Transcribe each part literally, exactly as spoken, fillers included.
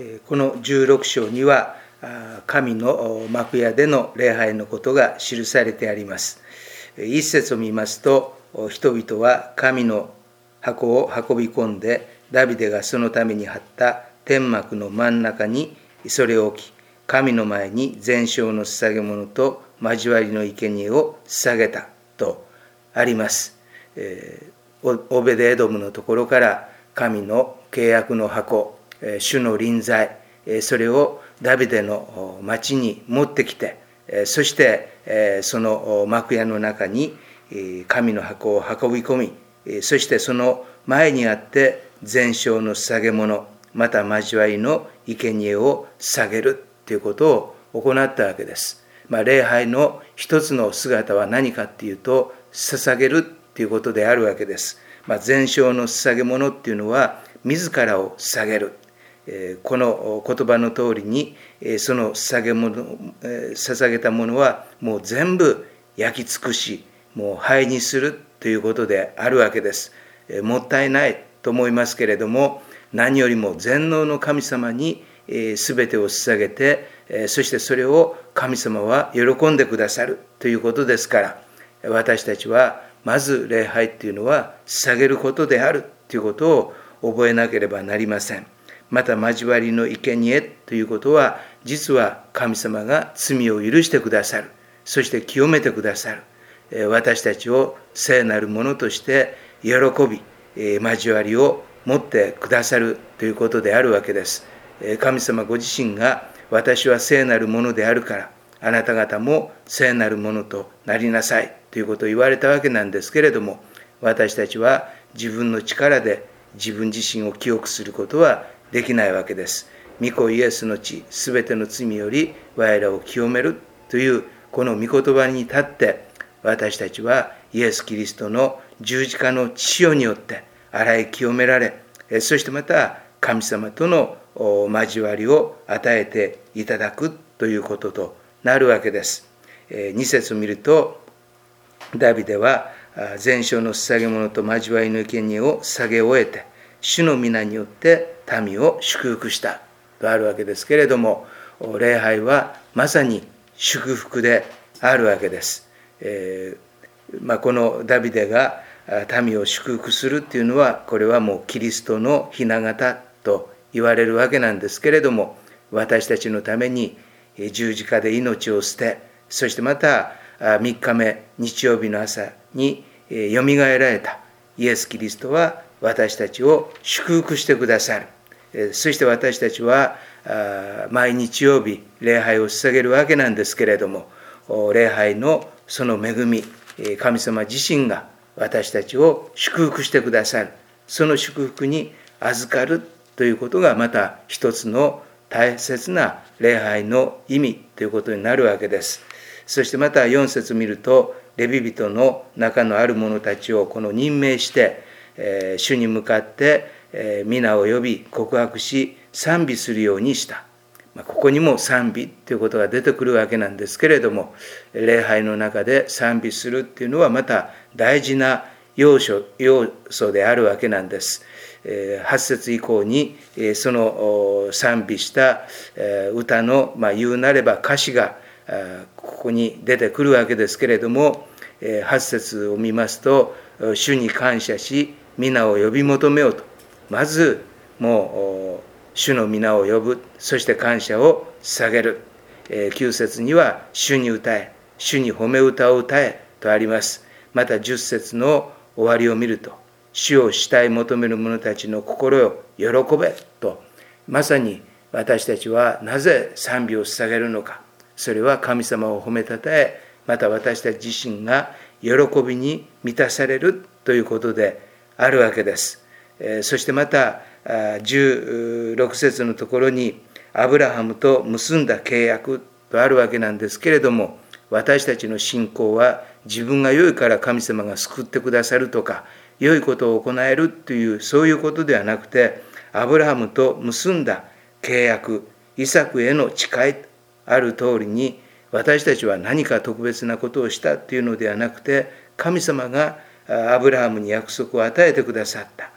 このじゅうろく章には神の幕屋での礼拝のことが記されてあります。一節を見ますと、人々は神の箱を運び込んで、ダビデがそのために張った天幕の真ん中にそれを置き、神の前に全焼の捧げ物と交わりの生贄を捧げたとあります。えー、オベデエドムのところから神の契約の箱、主の臨在、それをダビデの町に持ってきて、そしてその幕屋の中に神の箱を運び込み、そしてその前にあって全焼の捧げ物、また交わりの生贄を捧げるということを行ったわけです。まあ、礼拝の一つの姿は何かっていうと、捧げるということであるわけです。まあ、全焼の捧げ物っていうのは自らを捧げる。この言葉の通りに、その捧げ物、捧げたものはもう全部焼き尽くし、もう灰にするということであるわけです。もったいないと思いますけれども、何よりも全能の神様に全てを捧げて、そしてそれを神様は喜んでくださるということですから、私たちはまず礼拝っていうのは捧げることであるということを覚えなければなりません。また交わりの生贄ということは、実は神様が罪を許してくださる、そして清めてくださる、私たちを聖なるものとして喜び、交わりを持ってくださるということであるわけです。神様ご自身が、私は聖なるものであるから、あなた方も聖なるものとなりなさいということを言われたわけなんですけれども、私たちは自分の力で自分自身を清くすることはできないわけです。御子イエスの血、すべての罪より我らを清めるというこの御言葉に立って、私たちはイエス・キリストの十字架の血潮によって洗い清められ、そしてまた神様との交わりを与えていただくということとなるわけです。に節を見ると、ダビデは全焼の捧げ物と交わりの生贄を捧げ終えて、主の皆によって民を祝福したとあるわけですけれども、礼拝はまさに祝福であるわけです。えーまあ、このダビデが民を祝福するっていうのは、これはもうキリストの雛形と言われるわけなんですけれども、私たちのために十字架で命を捨て、そしてまたみっかめ日曜日の朝によみがえられたイエス・キリストは私たちを祝福してくださる。そして私たちは毎日曜日礼拝を捧げるわけなんですけれども、礼拝のその恵み、神様自身が私たちを祝福してくださる。その祝福に預かるということがまた一つの大切な礼拝の意味ということになるわけです。そしてまたよん節見ると、レビ人の中のある者たちをこの任命して、えー、主に向かって、えー、皆を呼び告白し賛美するようにした。まあ、ここにも賛美ということが出てくるわけなんですけれども、礼拝の中で賛美するっていうのはまた大事な要素、要素であるわけなんです。はち節以降にその賛美した歌の、まあ、言うなれば歌詞がここに出てくるわけですけれども、はち節を見ますと、主に感謝し皆を呼び求めようと、まずもう主の皆を呼ぶ、そして感謝を捧げる。きゅう節には主に歌え、主に褒め歌を歌えとあります。またじゅっ節の終わりを見ると、主を慕い求める者たちの心を喜べと、まさに私たちはなぜ賛美を捧げるのか。それは神様を褒めたたえ、また私たち自身が喜びに満たされるということであるわけです。そしてまたじゅうろく節のところに、アブラハムと結んだ契約とあるわけなんですけれども、私たちの信仰は自分が良いから神様が救ってくださるとか、良いことを行えるというそういうことではなくて、アブラハムと結んだ契約、イサクへの誓いある通りに、私たちは何か特別なことをしたというのではなくて、神様がアブラハムに約束を与えてくださった。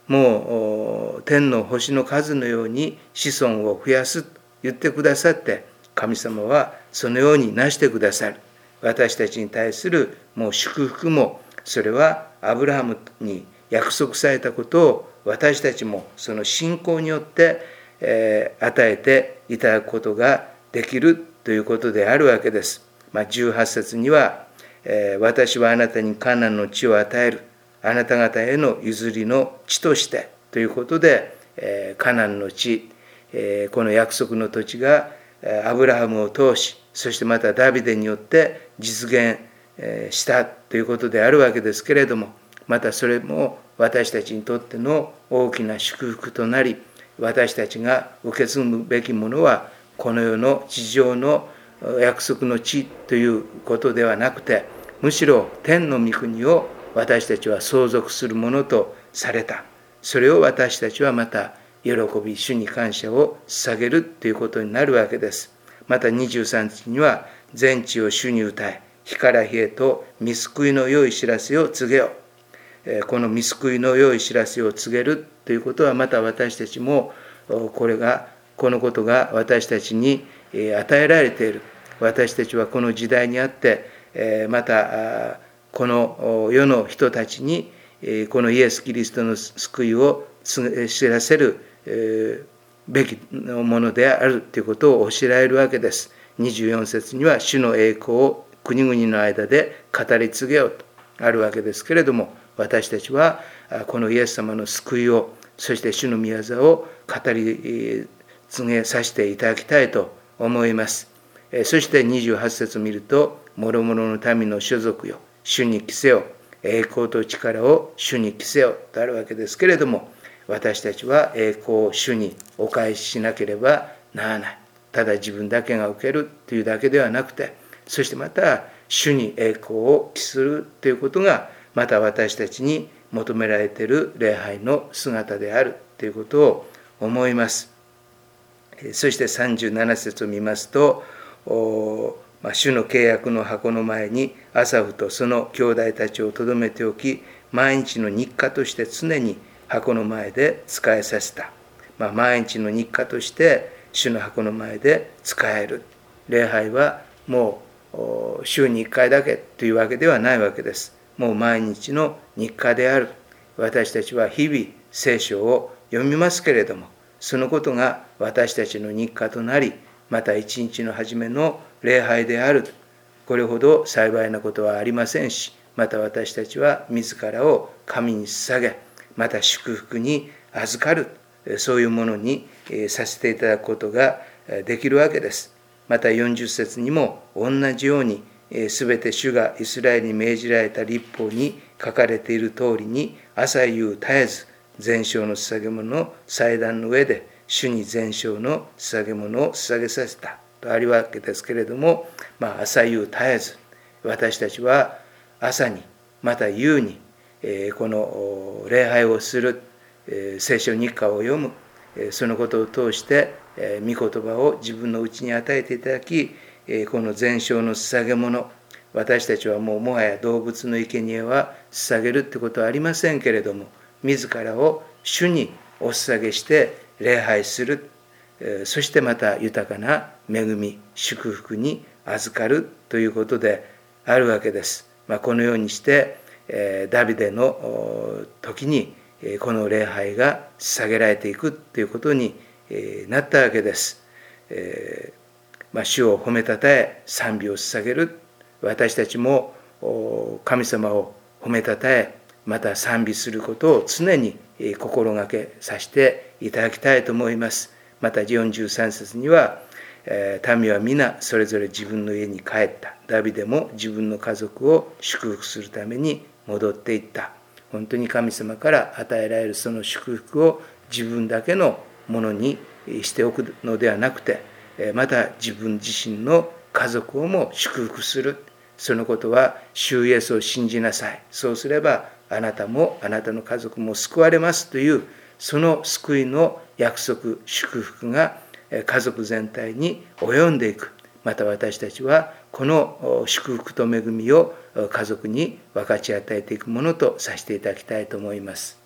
もう天の星の数のように子孫を増やすと言ってくださって、神様はそのようになしてくださる。私たちに対するもう祝福も、それはアブラハムに約束されたことを私たちもその信仰によって、えー、与えていただくことができるということであるわけです。まあ、じゅうはち節には、えー、私はあなたにカナンの地を与える。あなた方への譲りの地としてということで、えー、カナンの地、えー、この約束の土地がアブラハムを通し、そしてまたダビデによって実現したということであるわけですけれども、またそれも私たちにとっての大きな祝福となり、私たちが受け継ぐべきものはこの世の地上の約束の地ということではなくて、むしろ天の御国を私たちは相続するものとされた。それを私たちはまた喜び、主に感謝を捧げるということになるわけです。またにじゅうさん節には、全地を主に歌え、日から日へと御救いの良い知らせを告げよ。この御救いの良い知らせを告げるということは、また私たちもこれがこのことが私たちに与えられている。私たちはこの時代にあって、またこの世の人たちにこのイエス・キリストの救いを知らせるべきものであるということを教えられるわけです。にじゅうよん節には、主の栄光を国々の間で語り継げよとあるわけですけれども、私たちはこのイエス様の救いを、そして主の御業を語り継げさせていただきたいと思います。そしてにじゅうはち節を見ると、諸々の民の所属よ、主に着せよ、栄光と力を主に着せよとあるわけですけれども、私たちは栄光を主にお返ししなければならない。ただ自分だけが受けるというだけではなくて、そしてまた主に栄光を期するということが、また私たちに求められている礼拝の姿であるということを思います。そしてさんじゅうなな節を見ますと、まあ、主の契約の箱の前にアサフとその兄弟たちをとどめておき、毎日の日課として常に箱の前で仕えさせた。まあ、毎日の日課として主の箱の前で仕える。礼拝はもう週にいっかいだけというわけではないわけです。もう毎日の日課である。私たちは日々聖書を読みますけれども、そのことが私たちの日課となり、また一日の初めの礼拝である。これほど幸いなことはありませんし、また私たちは自らを神に捧げ、また祝福に預かる、そういうものにさせていただくことができるわけです。またよんじゅう節にも同じように、すべて主がイスラエルに命じられた律法に書かれている通りに、朝夕絶えず全焼の捧げ物の祭壇の上で主に全焼の捧げ物を捧げさせたとあるわけですけれども、まあ、朝夕絶えず私たちは朝にまた夕にこの礼拝をする、聖書日課を読む、そのことを通して御言葉を自分のうちに与えていただき、この全焼の捧げ物、私たちはもうもはや動物の生贄は捧げるってことはありませんけれども、自らを主にお捧げして礼拝する、そしてまた豊かな恵み祝福に預かるということであるわけです。まあ、このようにしてダビデの時にこの礼拝が捧げられていくということになったわけです。まあ、主を褒めたたえ賛美を捧げる。私たちも神様を褒めたたえまた賛美することを常に心がけさせていただきたいと思います。またよんじゅうさん節には、民は皆それぞれ自分の家に帰った。ダビデも自分の家族を祝福するために戻っていった。本当に神様から与えられるその祝福を自分だけのものにしておくのではなくて、また自分自身の家族をも祝福する。そのことは主イエスを信じなさい。そうすればあなたもあなたの家族も救われますという、その救いの約束、祝福が家族全体に及んでいく。また私たちはこの祝福と恵みを家族に分かち与えていくものとさせていただきたいと思います。